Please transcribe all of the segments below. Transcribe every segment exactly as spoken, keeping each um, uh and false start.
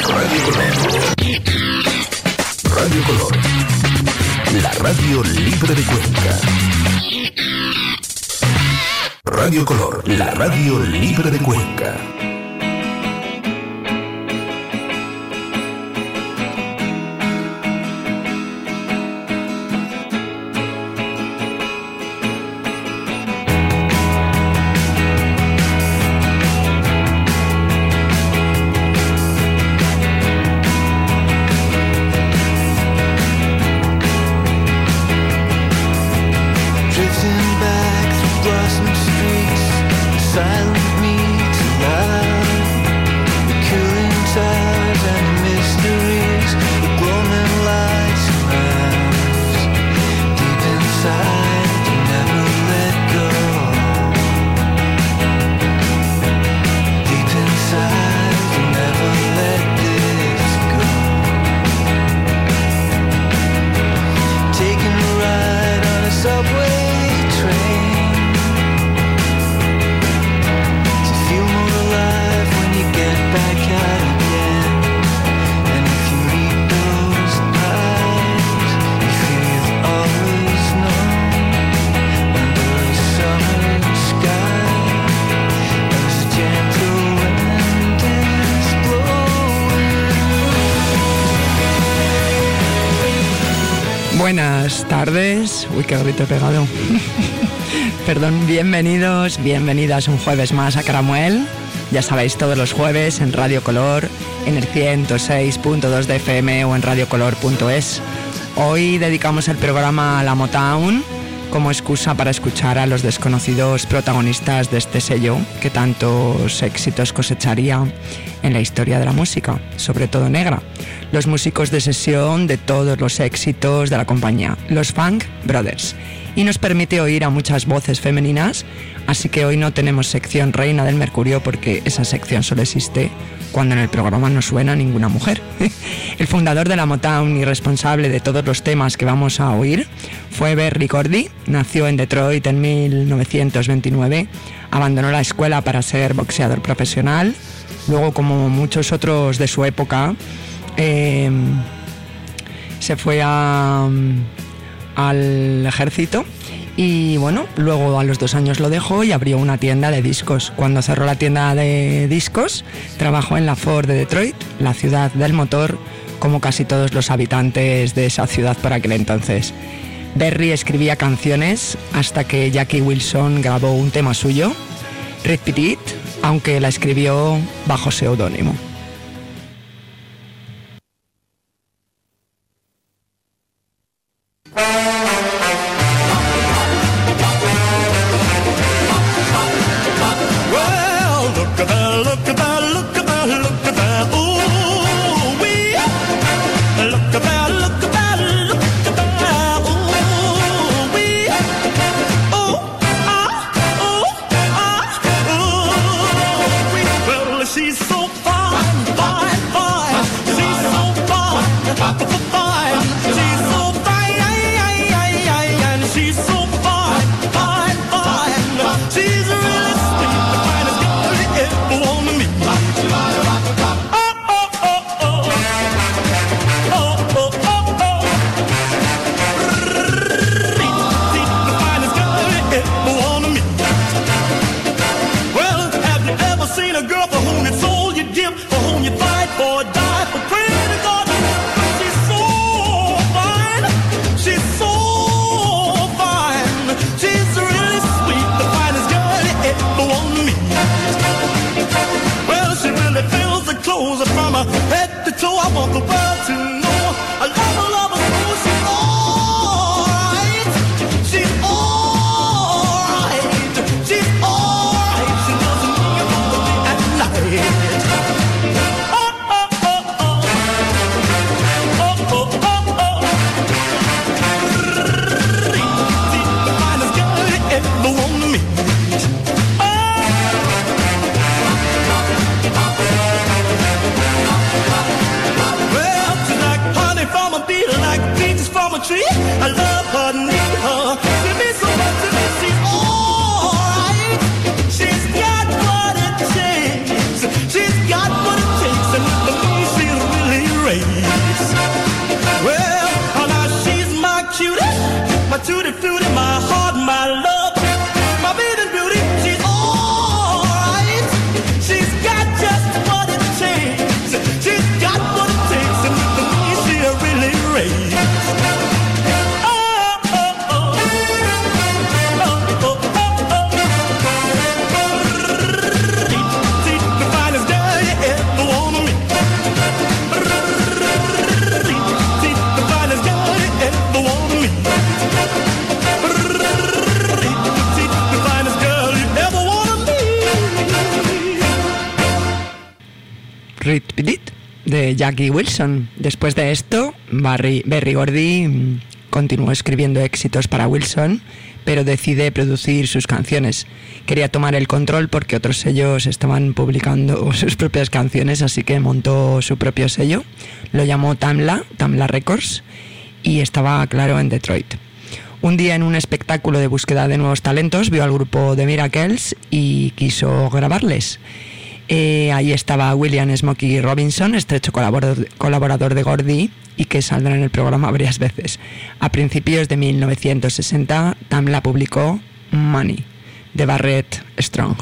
Radio Color. Radio Color. La radio libre de Cuenca. Radio Color, la radio libre de Cuenca. Buenas tardes. Uy, qué grito he pegado. Perdón, bienvenidos, bienvenidas un jueves más a Caramuel. Ya sabéis, todos los jueves en Radio Color, en el ciento seis punto dos de F M o en radiocolor punto es. Hoy dedicamos el programa a la Motown como excusa para escuchar a los desconocidos protagonistas de este sello que tantos éxitos cosecharía en la historia de la música, sobre todo negra. Los músicos de sesión de todos los éxitos de la compañía, los Funk Brothers. Y nos permite oír a muchas voces femeninas, así que hoy no tenemos sección Reina del Mercurio porque esa sección solo existe cuando en el programa no suena ninguna mujer. El fundador de la Motown y responsable de todos los temas que vamos a oír fue Berry Gordy. Nació en Detroit en mil novecientos veintinueve, abandonó la escuela para ser boxeador profesional. Luego, como muchos otros de su época, eh, se fue a, al ejército y bueno, luego a los dos años lo dejó y abrió una tienda de discos. Cuando cerró la tienda de discos, trabajó en la Ford de Detroit, la ciudad del motor, como casi todos los habitantes de esa ciudad por aquel entonces. Berry escribía canciones hasta que Jackie Wilson grabó un tema suyo, Repeat It, aunque la escribió bajo seudónimo. She's so far Read It de Jackie Wilson. Después de esto, Barry, Berry Gordy continuó escribiendo éxitos para Wilson, pero decide producir sus canciones. Quería tomar el control porque otros sellos estaban publicando sus propias canciones, así que montó su propio sello. Lo llamó Tamla, Tamla Records, y estaba, claro, en Detroit. Un día, en un espectáculo de búsqueda de nuevos talentos, vio al grupo The Miracles y quiso grabarles. Eh, ahí estaba William Smokey Robinson, estrecho colaborador, colaborador de Gordy, y que saldrá en el programa varias veces. A principios de mil novecientos sesenta, Tamla publicó Money, de Barrett Strong.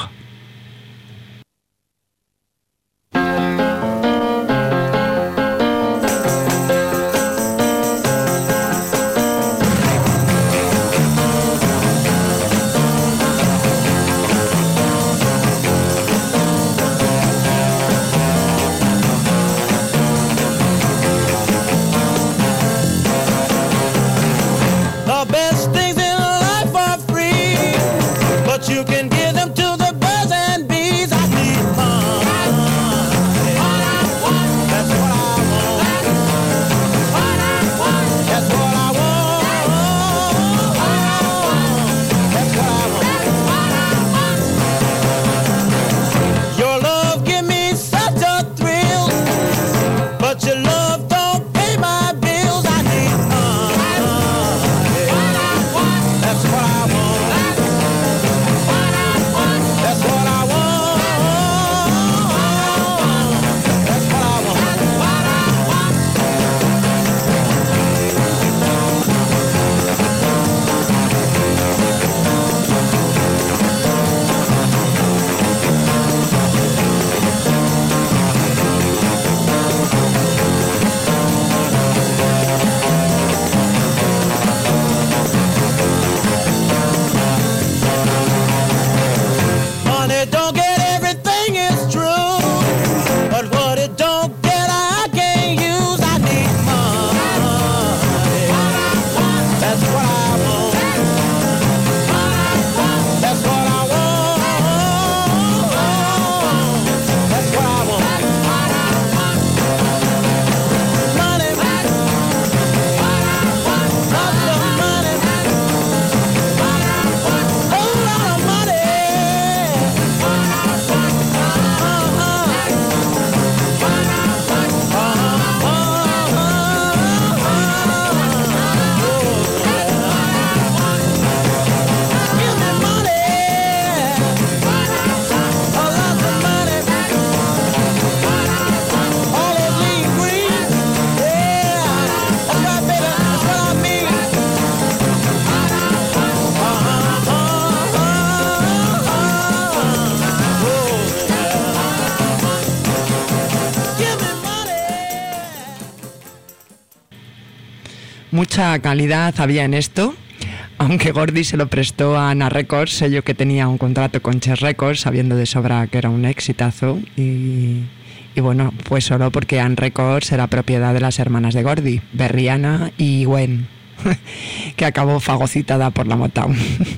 Mucha calidad había en esto, aunque Gordy se lo prestó a Anna Records, sello que tenía un contrato con Chess Records, sabiendo de sobra que era un exitazo, y, y bueno, pues solo porque Anna Records era propiedad de las hermanas de Gordy, Berry Anna y Gwen, que acabó fagocitada por la Motown.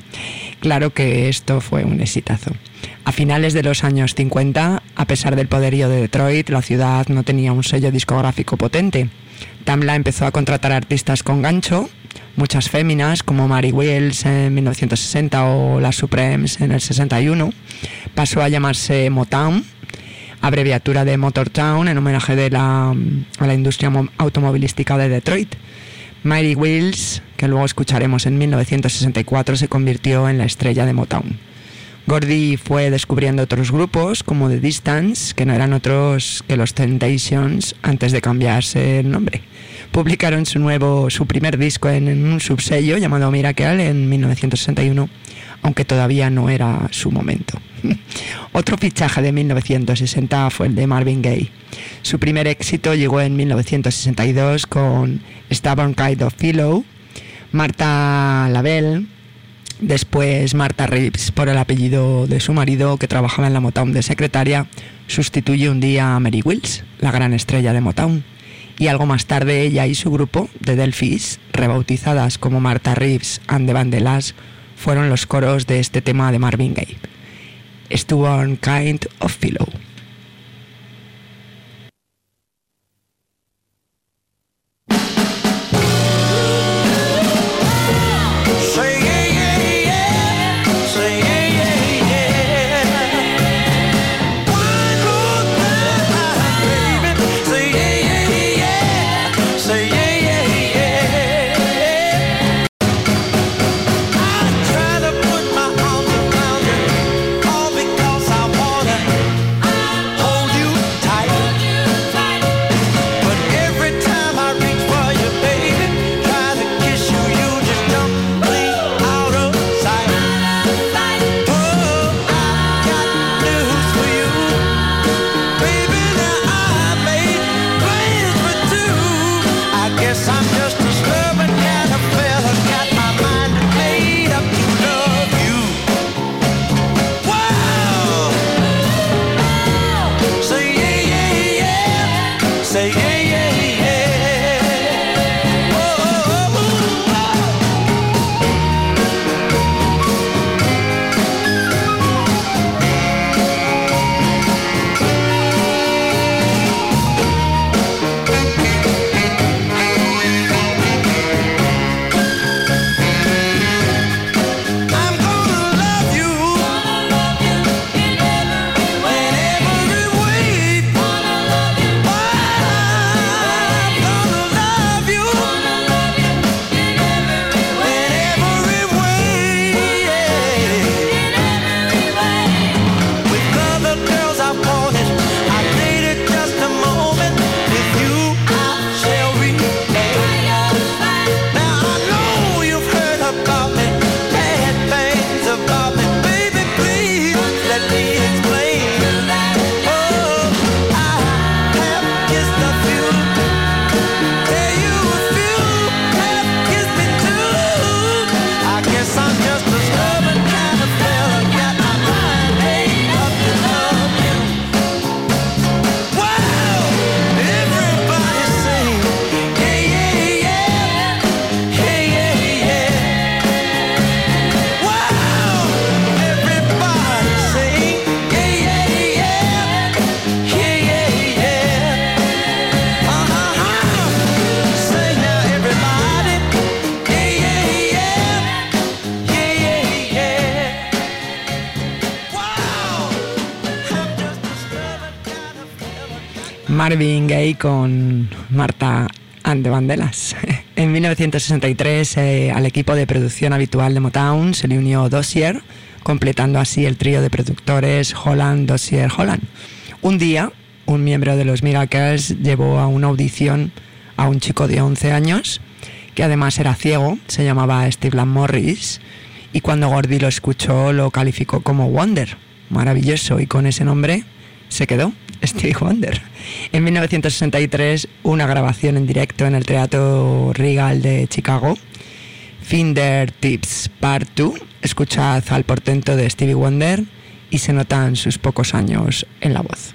Claro que esto fue un exitazo. A finales de los años cincuenta, a pesar del poderío de Detroit, la ciudad no tenía un sello discográfico potente. Tamla empezó a contratar artistas con gancho, muchas féminas como Mary Wills en mil novecientos sesenta o las Supremes en el sesenta y uno. Pasó a llamarse Motown, abreviatura de Motortown, en homenaje de la, a la industria automovilística de Detroit. Mary Wills, que luego escucharemos en mil novecientos sesenta y cuatro, se convirtió en la estrella de Motown. Gordy fue descubriendo otros grupos como The Distance, que no eran otros que los Temptations antes de cambiarse el nombre. Publicaron su nuevo, su primer disco en, en un subsello llamado Miracle en mil novecientos sesenta y uno, aunque todavía no era su momento. Otro fichaje de mil novecientos sesenta fue el de Marvin Gaye. Su primer éxito llegó en mil novecientos sesenta y dos con Stubborn Kind of Philo. Martha Lavelle, después Martha Reeves por el apellido de su marido, que trabajaba en la Motown de secretaria, sustituye un día a Mary Wills, la gran estrella de Motown. Y algo más tarde ella y su grupo, The Delphis, rebautizadas como Martha Reeves and the Vandellas, fueron los coros de este tema de Marvin Gaye, Stubborn Kind of Philo. Marvin Gaye con Martha and the Vandellas. En mil novecientos sesenta y tres eh, al equipo de producción habitual de Motown se le unió Dozier, completando así el trío de productores Holland, Dozier, Holland. Un día, un miembro de los Miracles llevó a una audición a un chico de once años, que además era ciego, se llamaba Steve Lam Morris, y cuando Gordy lo escuchó lo calificó como Wonder, maravilloso, y con ese nombre se quedó, Stevie Wonder. En mil novecientos sesenta y tres, una grabación en directo en el Teatro Regal de Chicago, Fingertips Part dos, escuchad al portento de Stevie Wonder y se notan sus pocos años en la voz.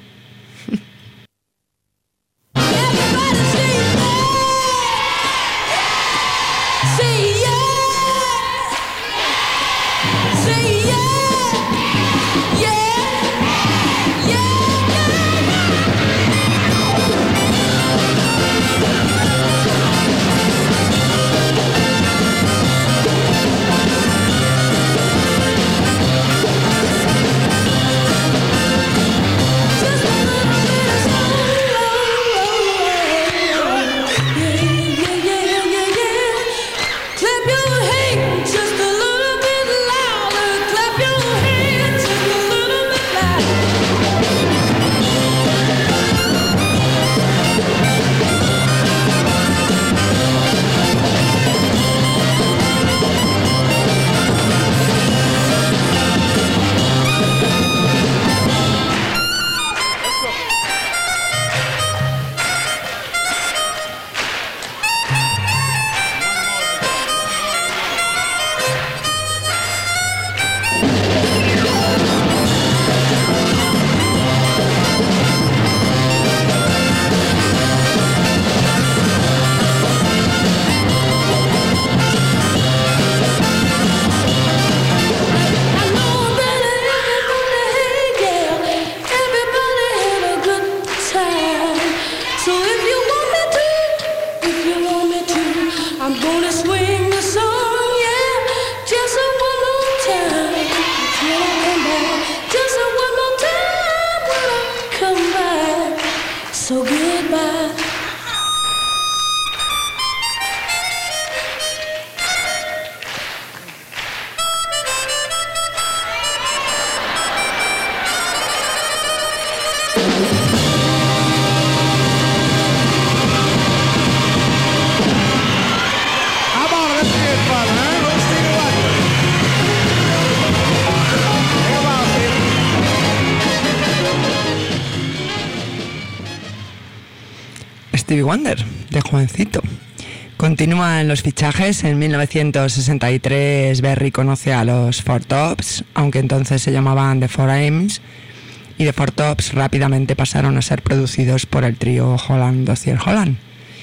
Stevie Wonder, de jovencito. Continúa en los fichajes. En mil novecientos sesenta y tres Berry conoce a los Four Tops, aunque entonces se llamaban The Four Ames, y The Four Tops rápidamente pasaron a ser producidos por el trío Holland, Dozier, Holland.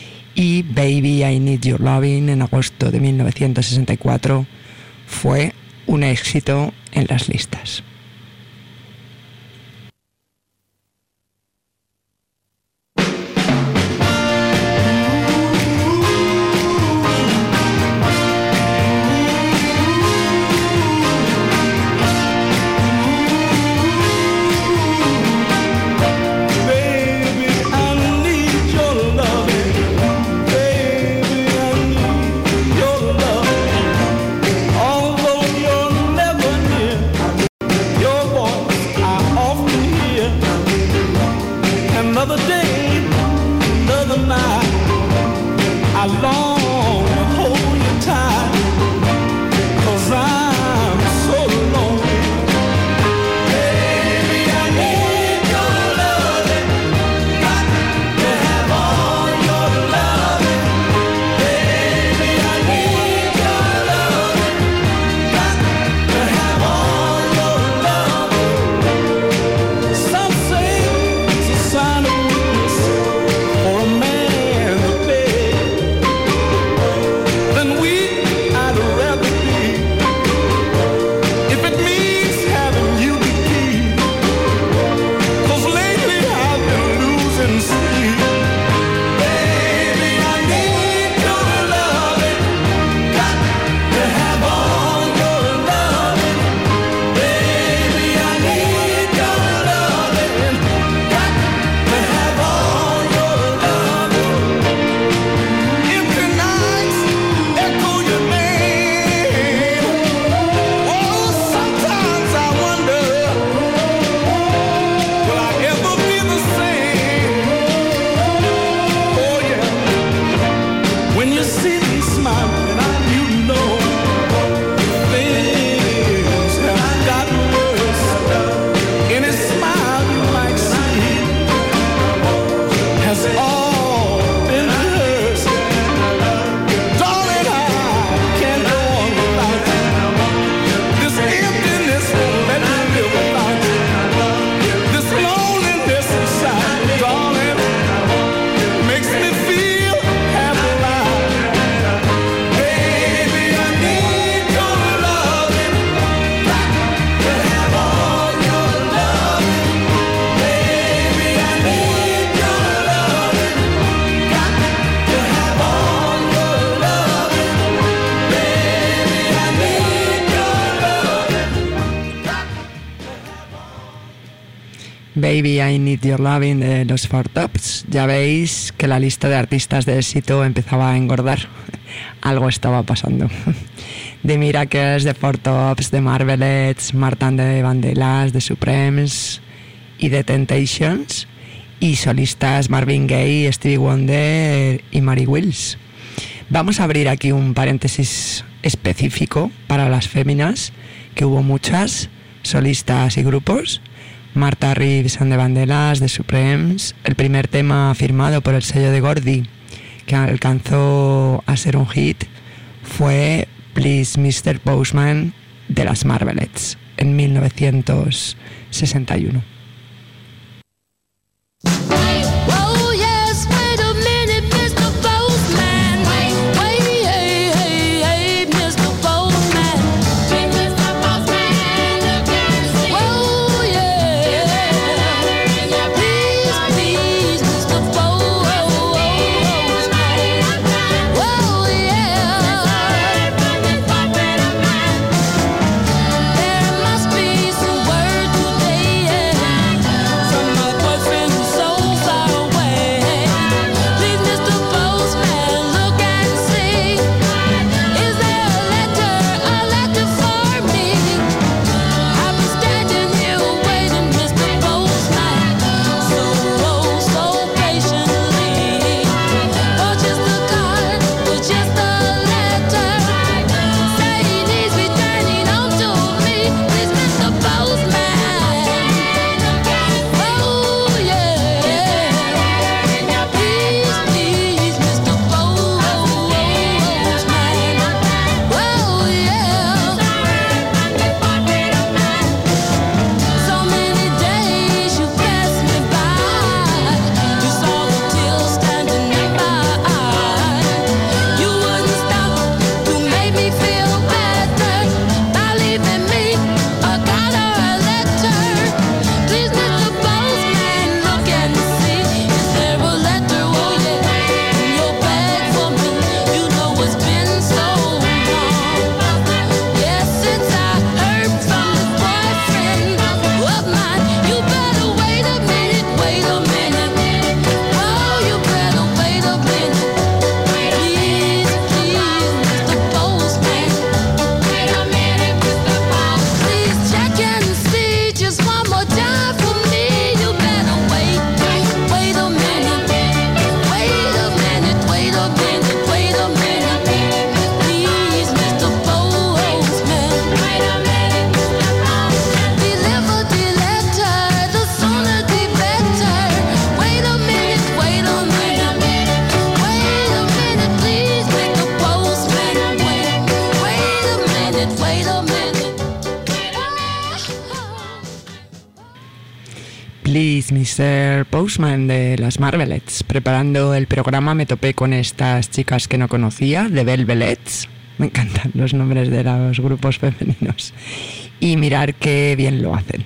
Y Baby I Need Your Loving, en agosto de mil novecientos sesenta y cuatro, fue un éxito en las listas. Baby I Need Your Loving de los Four Tops. Ya veis que la lista de artistas de éxito empezaba a engordar. Algo estaba pasando. The Miracles, de Four Tops, de Marvelettes, Martin de Vandellas, de Supremes y de Temptations. Y solistas Marvin Gaye, Stevie Wonder y Mary Wills. Vamos a abrir aquí un paréntesis específico para las féminas, que hubo muchas, solistas y grupos. Martha Reeves and the Vandellas, de Supremes, el primer tema firmado por el sello de Gordy, que alcanzó a ser un hit, fue Please mister Postman, de las Marvelettes, en mil novecientos sesenta y uno. Please mister Postman, de las Marvelettes. Preparando el programa me topé con estas chicas que no conocía, The Velvelettes. Me encantan los nombres de los grupos femeninos. Y mirar qué bien lo hacen.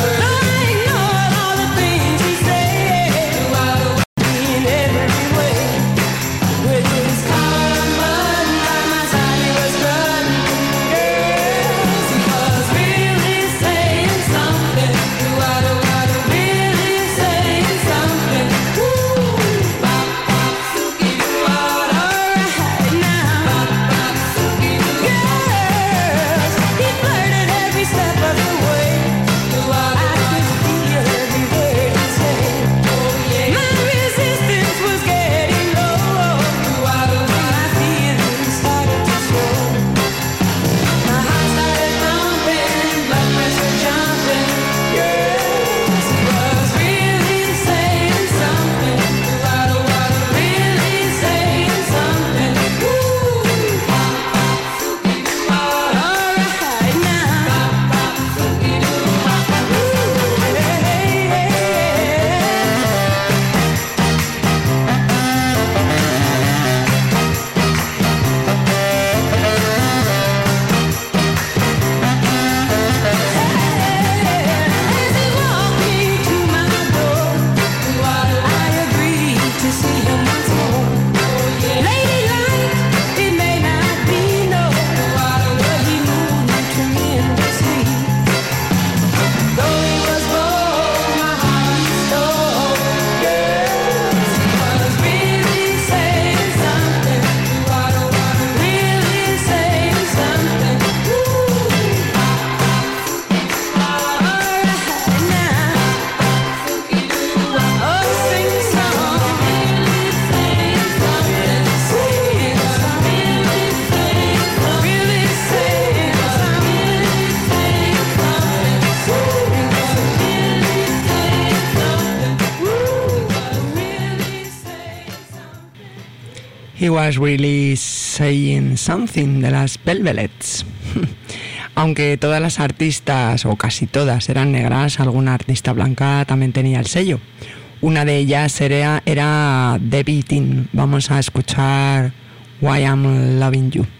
Way. He was really saying something de las Velvets. Aunque todas las artistas, o casi todas, eran negras, alguna artista blanca también tenía el sello. Una de ellas era, era Debbie Dean. Vamos a escuchar Why I'm Loving You.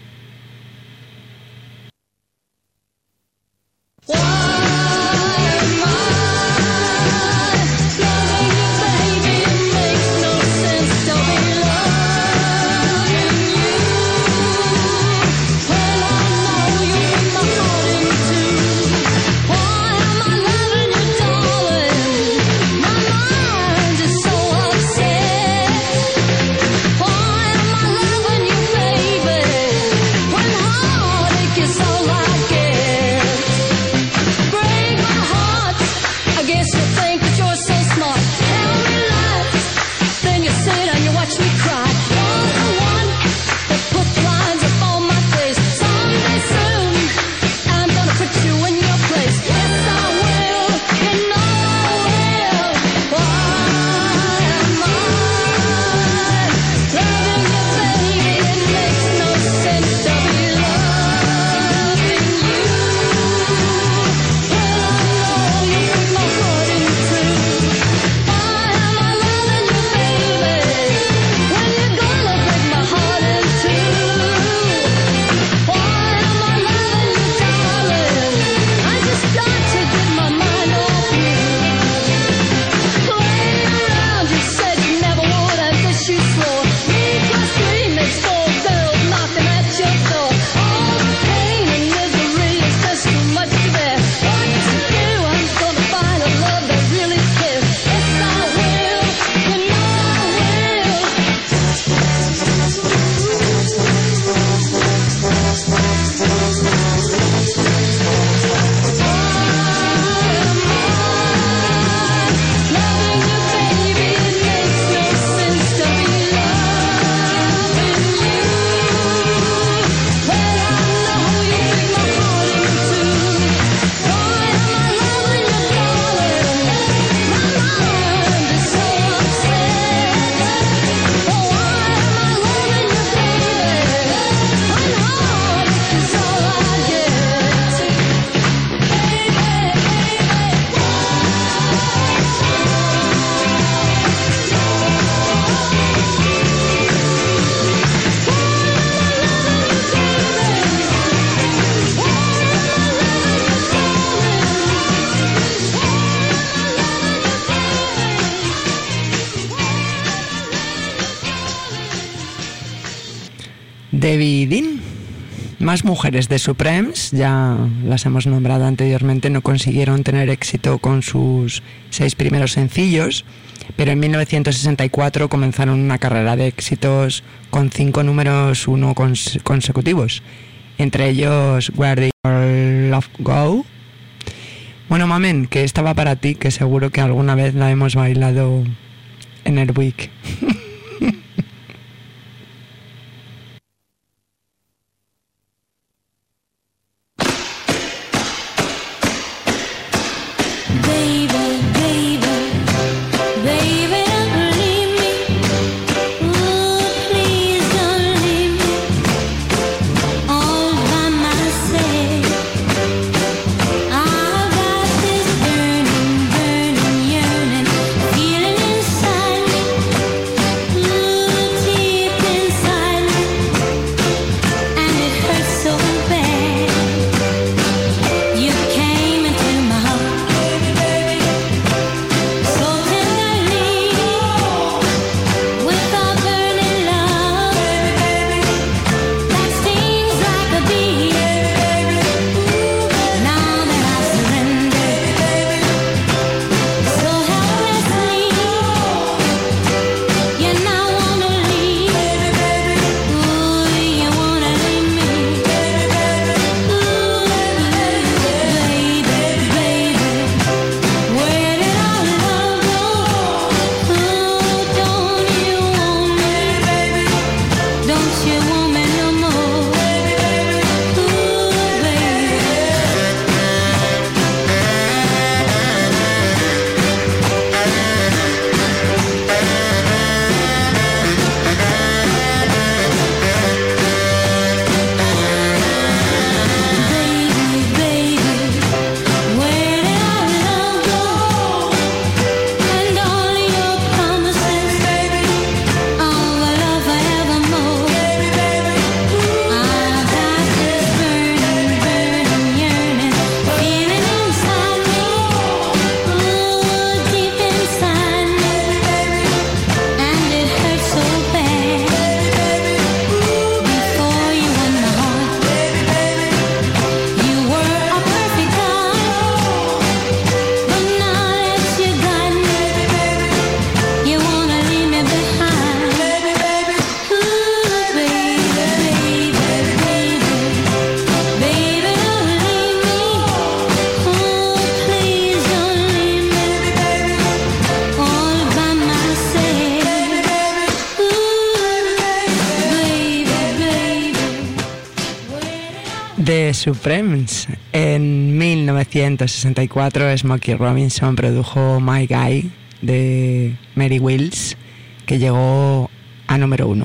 Debbie Dean. Más mujeres de Supremes, ya las hemos nombrado anteriormente, no consiguieron tener éxito con sus seis primeros sencillos, pero en mil novecientos sesenta y cuatro comenzaron una carrera de éxitos con cinco números uno cons- consecutivos, entre ellos Where Did Your Love Go. Bueno, mamen, que estaba para ti, que seguro que alguna vez la hemos bailado en el week. Burning, burning, yearning, feeling inside me. The Supremes. En mil novecientos sesenta y cuatro, Smokey Robinson produjo My Guy de Mary Wills, que llegó a número uno.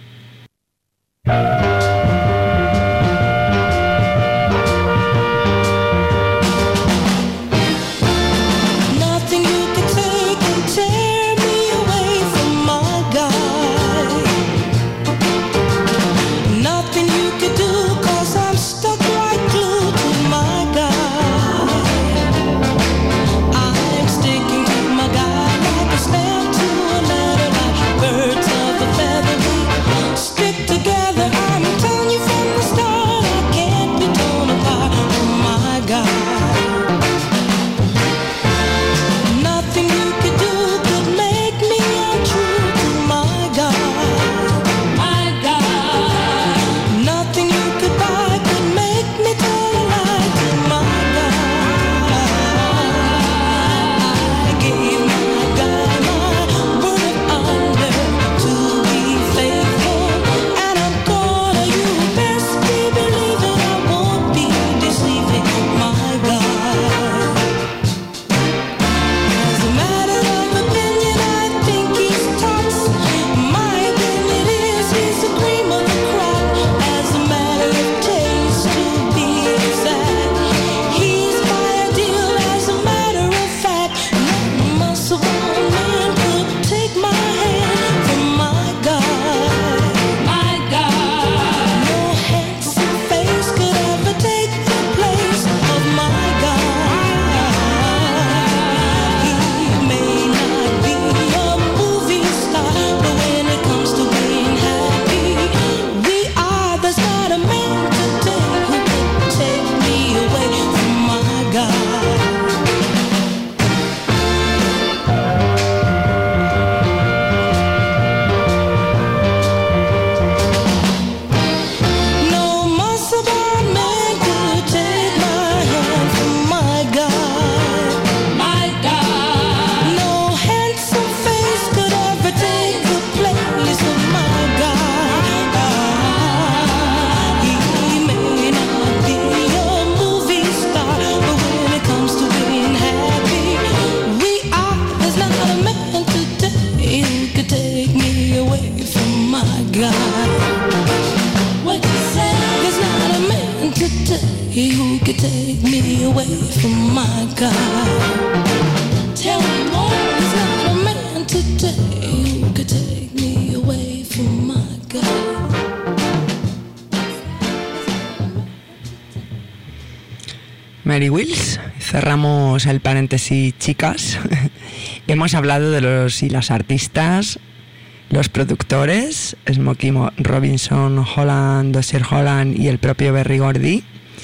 Mary Wills. Cerramos el paréntesis, chicas. Hemos hablado de los y las artistas, los productores, Smokey Robinson, Holland, Dozier Holland y el propio Berry Gordy.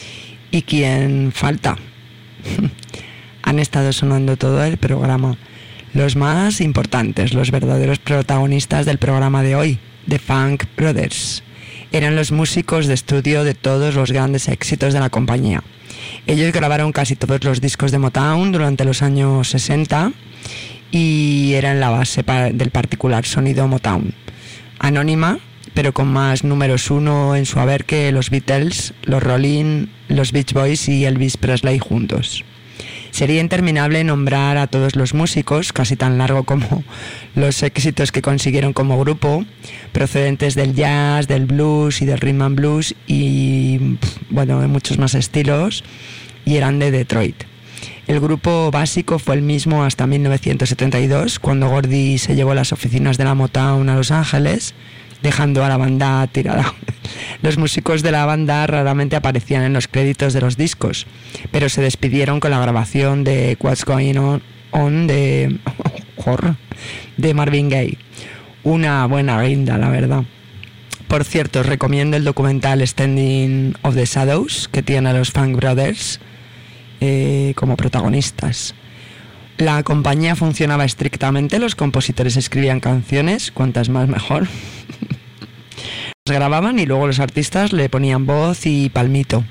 ¿Y quién falta? Han estado sonando todo el programa. Los más importantes, los verdaderos protagonistas del programa de hoy, The Funk Brothers. Eran los músicos de estudio de todos los grandes éxitos de la compañía. Ellos grabaron casi todos los discos de Motown durante los años sesenta y eran la base del particular sonido Motown. Anónima, pero con más números uno en su haber que los Beatles, los Rolling, los Beach Boys y Elvis Presley juntos. Sería interminable nombrar a todos los músicos, casi tan largo como los éxitos que consiguieron como grupo, procedentes del jazz, del blues y del rhythm and blues y, bueno, de muchos más estilos, y eran de Detroit. El grupo básico fue el mismo hasta mil novecientos setenta y dos, cuando Gordy se llevó las oficinas de la Motown a Los Ángeles, dejando a la banda tirada. Los músicos de la banda raramente aparecían en los créditos de los discos, pero se despidieron con la grabación de What's Going On, on de, de Marvin Gaye. Una buena guinda, la verdad. Por cierto, os recomiendo el documental Standing of the Shadows, que tiene a los Funk Brothers eh, como protagonistas. La compañía funcionaba estrictamente, los compositores escribían canciones, cuantas más mejor. Las grababan y luego los artistas le ponían voz y palmito.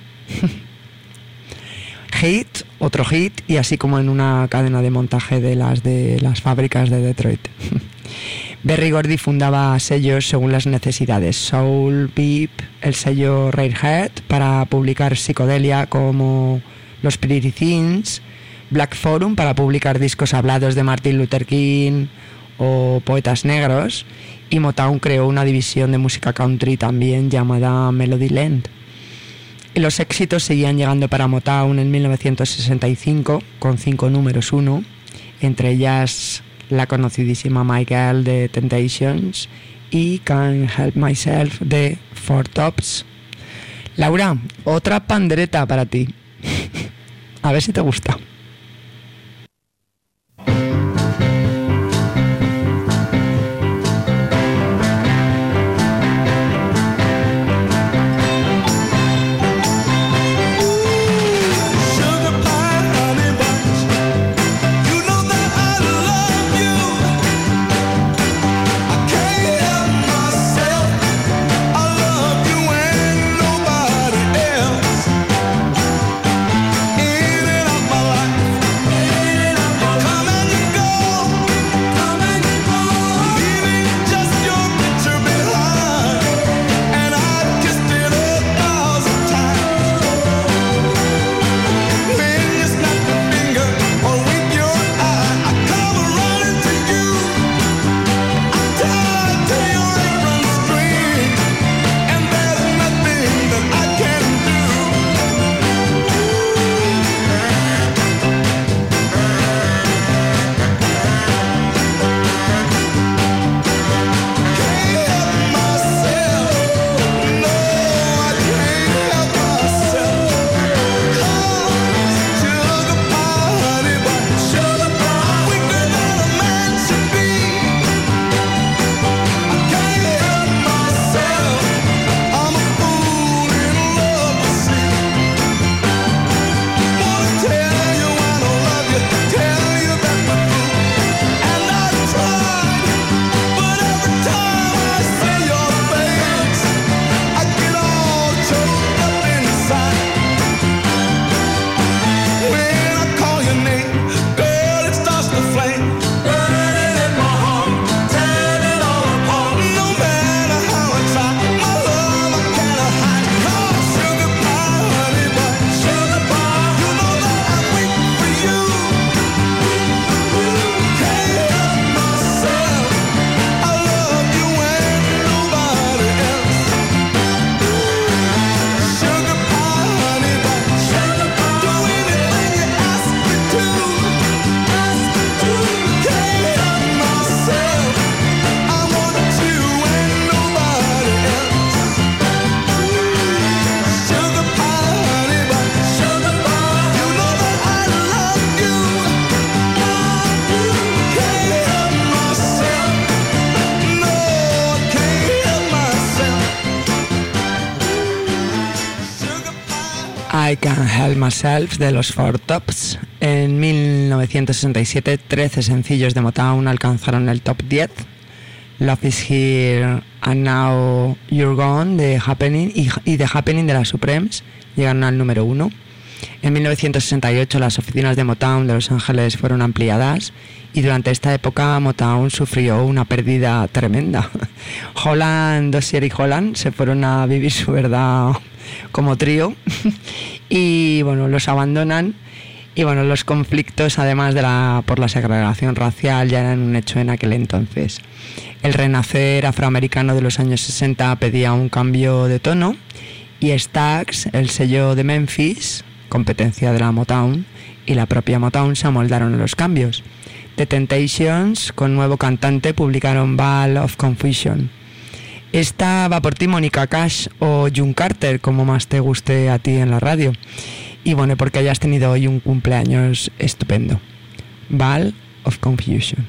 Hit, otro hit, y así como en una cadena de montaje de las de las fábricas de Detroit. Berry Gordy fundaba sellos según las necesidades. Soul Beep, el sello Rarehead, para publicar psicodelia como los Pretty Things. Black Forum, para publicar discos hablados de Martin Luther King o poetas negros. Y Motown creó una división de música country también llamada Melodyland. Y los éxitos seguían llegando para Motown en mil novecientos sesenta y cinco con cinco números uno, entre ellas la conocidísima My Girl de Temptations y Can't Help Myself de Four Tops. Laura, otra pandereta para ti. A ver si te gusta. I Can't Help Myself de los Four Tops. En mil novecientos sesenta y siete, trece sencillos de Motown alcanzaron el top diez. Love Is Here and Now You're Gone de Happening y, y The Happening de las Supremes llegaron al número uno. En mil novecientos sesenta y ocho las oficinas de Motown de Los Ángeles fueron ampliadas y durante esta época Motown sufrió una pérdida tremenda. Holland, Dozier y Holland se fueron a vivir su verdad como trío y bueno, los abandonan. Y bueno, los conflictos, además de la por la segregación racial, ya eran un hecho en aquel entonces. El renacer afroamericano de los años sesenta pedía un cambio de tono y Stax, el sello de Memphis, competencia de la Motown, y la propia Motown se amoldaron a los cambios. The Temptations, con nuevo cantante, publicaron Ball of Confusion. Esta va por ti, Mónica Cash o June Carter, como más te guste a ti en la radio. Y bueno, porque hayas tenido hoy un cumpleaños estupendo. Ball of Confusion.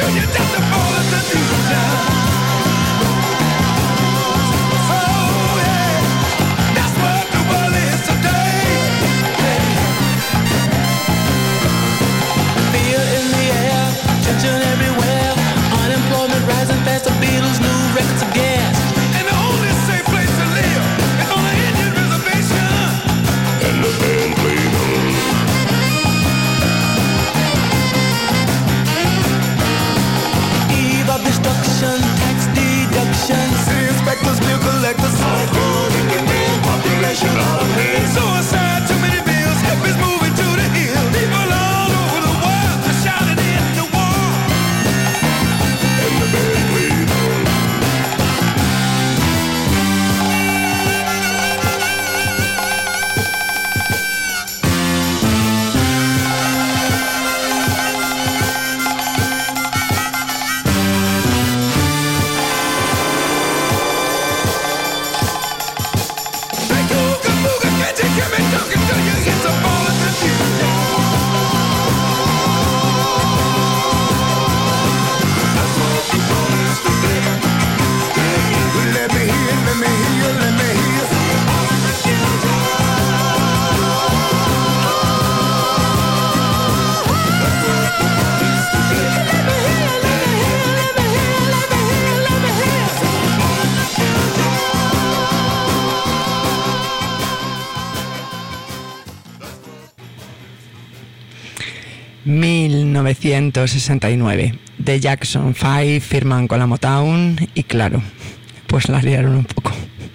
mil novecientos sesenta y nueve. The Jackson Five firman con la Motown y claro, pues la liaron un poco.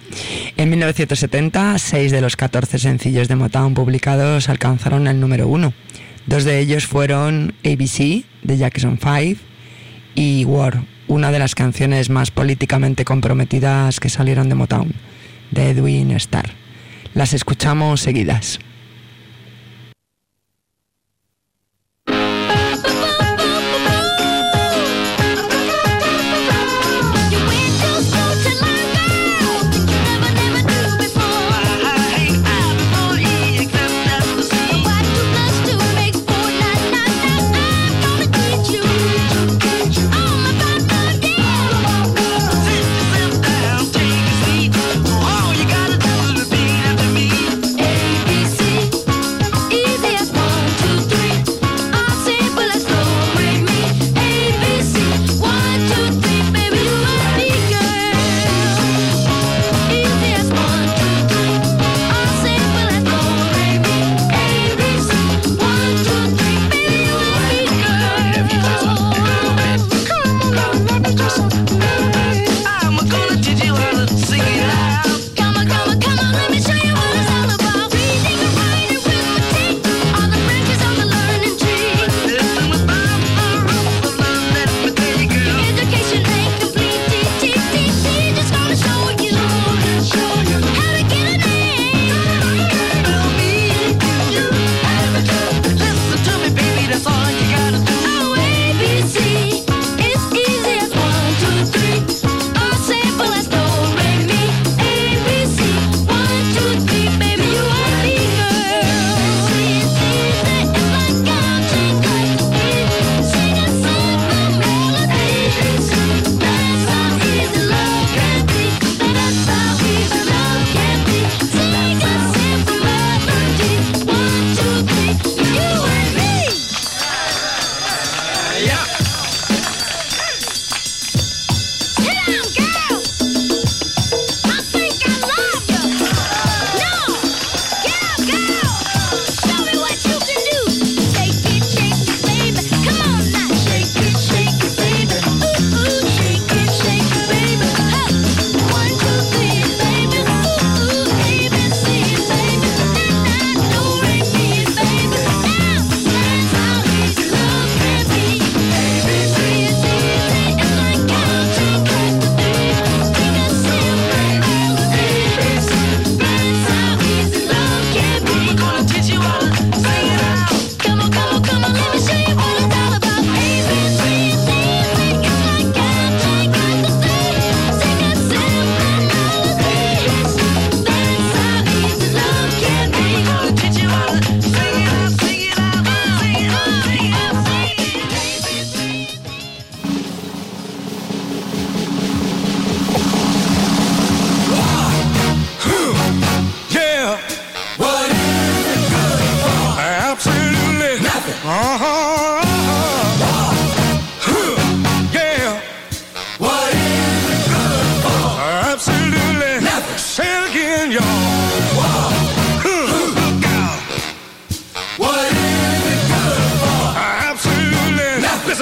En mil novecientos setenta, seis de los catorce sencillos de Motown publicados alcanzaron el número uno. Dos de ellos fueron A B C, The Jackson Five, y War, una de las canciones más políticamente comprometidas que salieron de Motown, de Edwin Starr. Las escuchamos seguidas. All you gotta do is repeat after me. A B C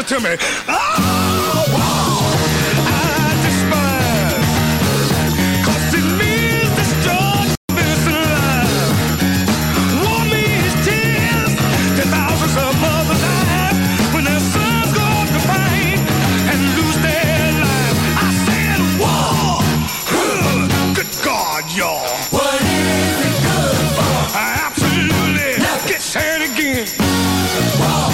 listen to me. Oh, wow, I despise, 'cause it means destruction is alive. War means tears, ten thousands of mothers die when their sons go off to fight and lose their lives. I said war, good God, y'all. What is it good for? Absolutely, get said again. War.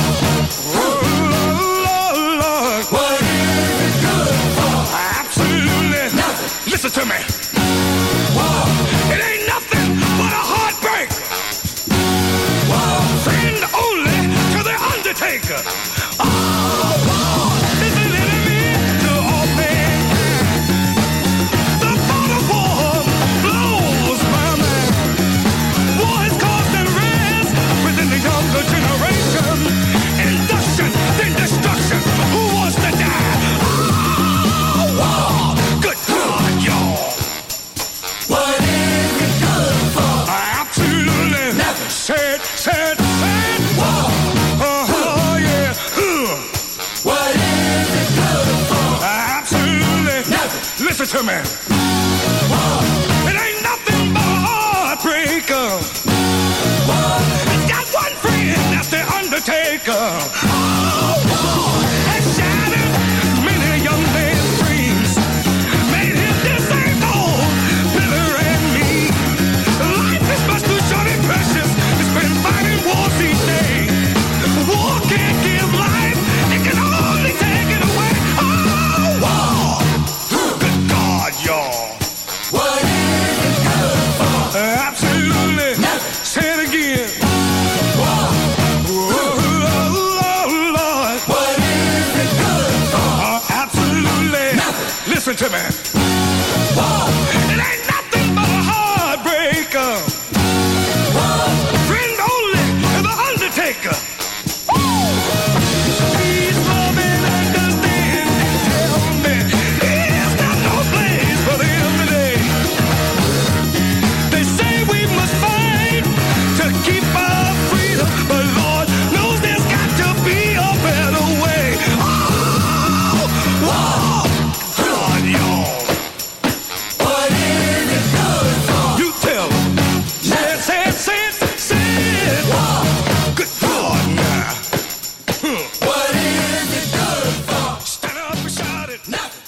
Listen to me. Whoa. It ain't nothing but a heartbreak. Whoa. Friend only to the undertaker. Oh, whoa. Is an enemy to all mankind. The thought of war blows my mind. War has caused unrest within the younger generation. Induction, then destruction. Who wants to die? Oh, whoa. Good God, y'all. What is it good for? Absolutely. Never. Said, said, said. Whoa. Uh-huh, yeah. Uh. What is it good for? Absolutely. Never. Listen to me. Whoa. It ain't nothing but a heartbreaker. Whoa. It's got one friend, that's the undertaker. Oh, whoa. Has shattered many young men's dreams. Made him disabled, bitter and mean. Life is much too short and precious. It's been fighting wars each day. War can't give life, it can only take it away. Oh, war. Good God, y'all. What is it good for? Absolutely. Never. Say it again. War. Oh, Lord. What is it good for? Uh, absolutely. Never. Listen to me. War. It ain't nothing but a heartbreaker. War. Friend only to the undertaker. Woo. Please love and understand and tell me it's not no place for them today. They say we must fight to keep our freedom, but Lord knows there's got to be a better way. Oh, whoa, God, y'all. What is it good for? You tell them. Say it, say it, say it, say it. Whoa. Good God, now. Hmm. What is it good for? Stand up and shout it. Nothing.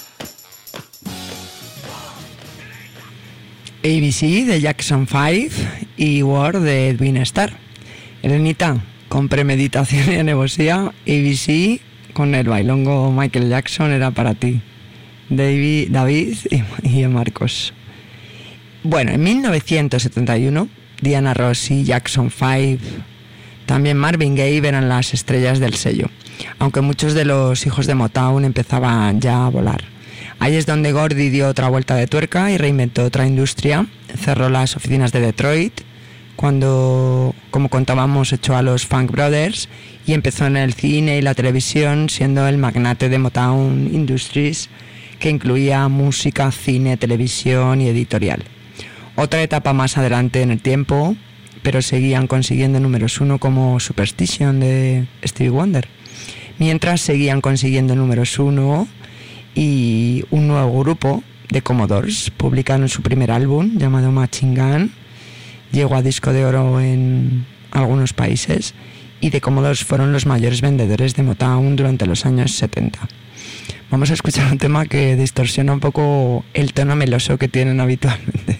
A B C de Jackson five y War de Edwin Starr. Elenita, con premeditación y alevosía, A B C con el bailongo Michael Jackson era para ti, David, David y, y Marcos. Bueno, en mil novecientos setenta y uno, Diana Ross y Jackson five, también Marvin Gaye eran las estrellas del sello, aunque muchos de los hijos de Motown empezaban ya a volar. Ahí es donde Gordy dio otra vuelta de tuerca y reinventó otra industria, cerró las oficinas de Detroit, cuando, como contábamos, echó a los Funk Brothers y empezó en el cine y la televisión, siendo el magnate de Motown Industries, que incluía música, cine, televisión y editorial. Otra etapa más adelante en el tiempo, pero seguían consiguiendo números uno como Superstition de Stevie Wonder, mientras seguían consiguiendo números uno y un nuevo grupo de Commodores publicaron su primer álbum llamado Machine Gun. Llegó a disco de oro en algunos países y The Commodores fueron los mayores vendedores de Motown durante los años setenta. Vamos a escuchar un tema que distorsiona un poco el tono meloso que tienen habitualmente.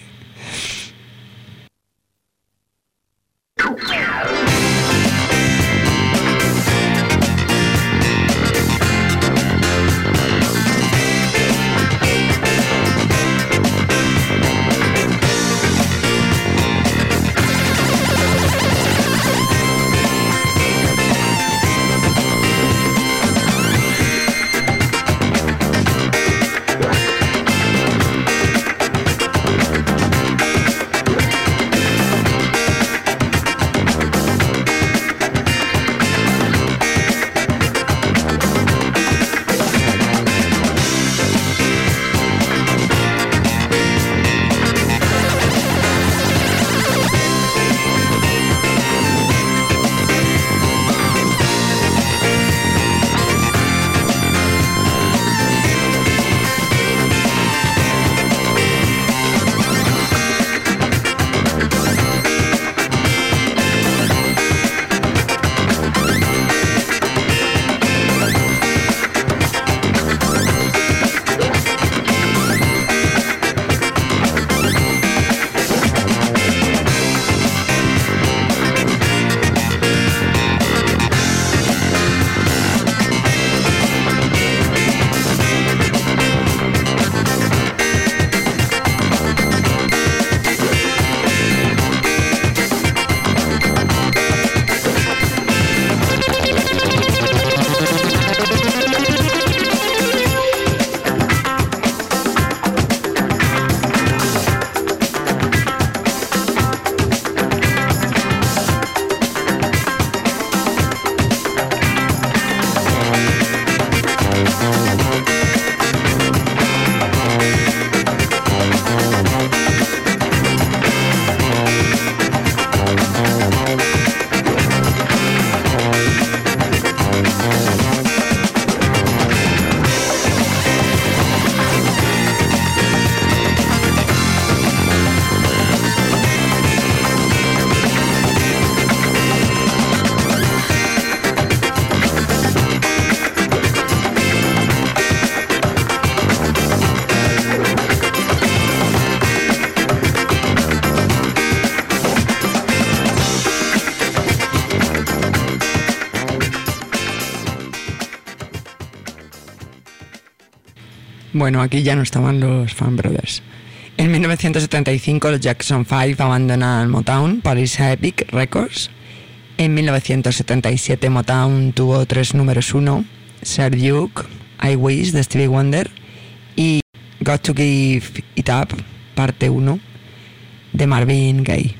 Bueno, aquí ya no estaban los Fan Brothers. En mil novecientos setenta y cinco los Jackson Five abandonan Motown para irse a Epic Records. En mil novecientos setenta y siete Motown tuvo tres números uno, Sir Duke, I Wish de Stevie Wonder y Got to Give It Up, parte uno, de Marvin Gaye.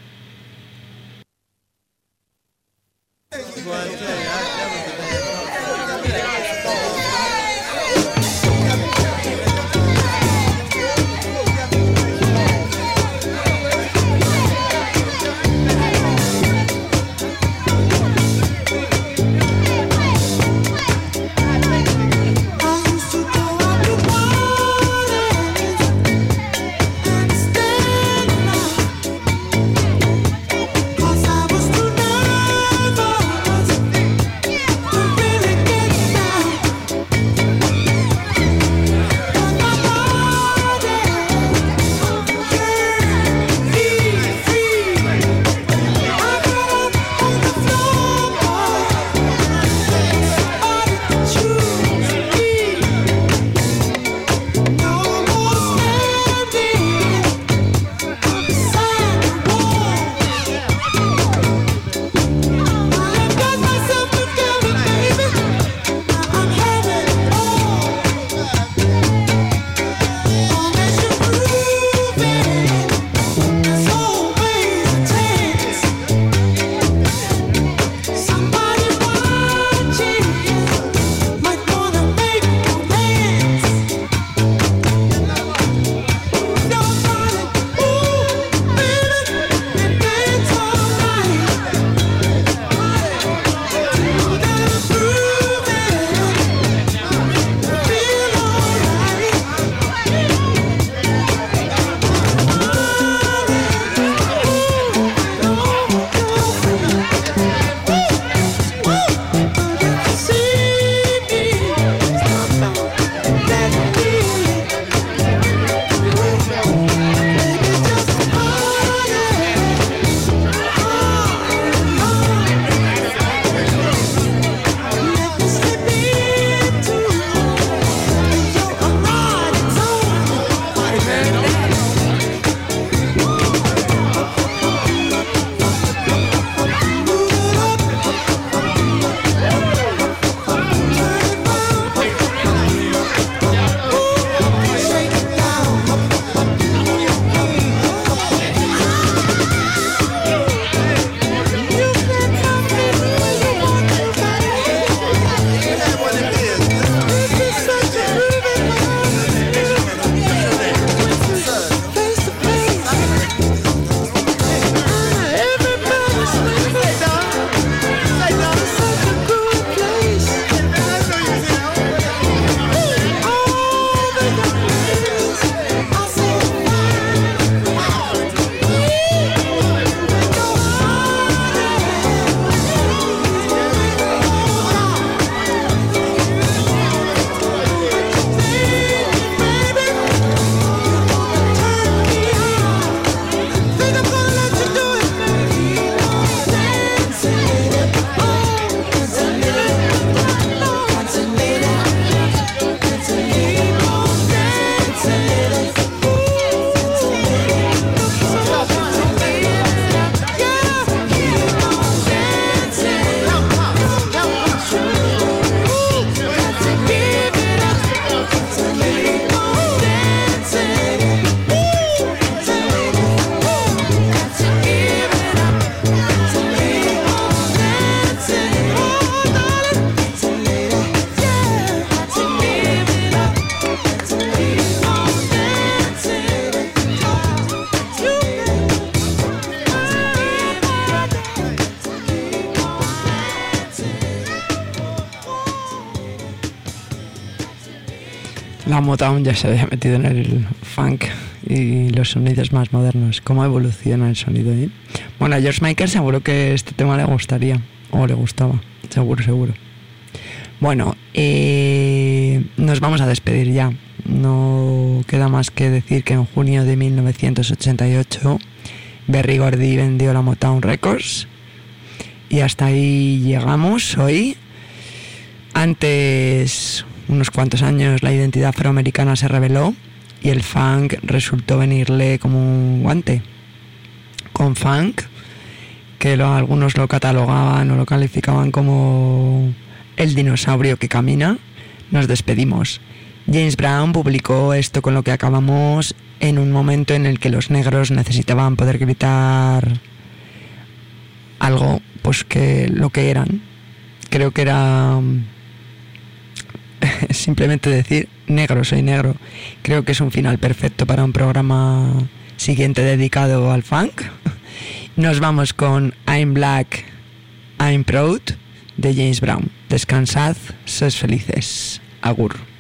la Motown ya se había metido en el funk y los sonidos más modernos. ¿Cómo evoluciona el sonido ahí? Bueno, a George Michael seguro que este tema le gustaría, o le gustaba, seguro, seguro. Bueno, eh, nos vamos a despedir ya. No queda más que decir que en junio de mil novecientos ochenta y ocho Berry Gordy vendió la Motown Records y hasta ahí llegamos hoy. Antes unos cuantos años la identidad afroamericana se reveló y el funk resultó venirle como un guante. Con funk, que lo, algunos lo catalogaban o lo calificaban como el dinosaurio que camina, nos despedimos. James Brown publicó esto con lo que acabamos en un momento en el que los negros necesitaban poder gritar algo, pues que lo que eran. Creo que era simplemente decir negro, soy negro. Creo que es un final perfecto para un programa siguiente dedicado al funk. Nos vamos con I'm Black, I'm Proud de James Brown. Descansad, sed felices. Agur.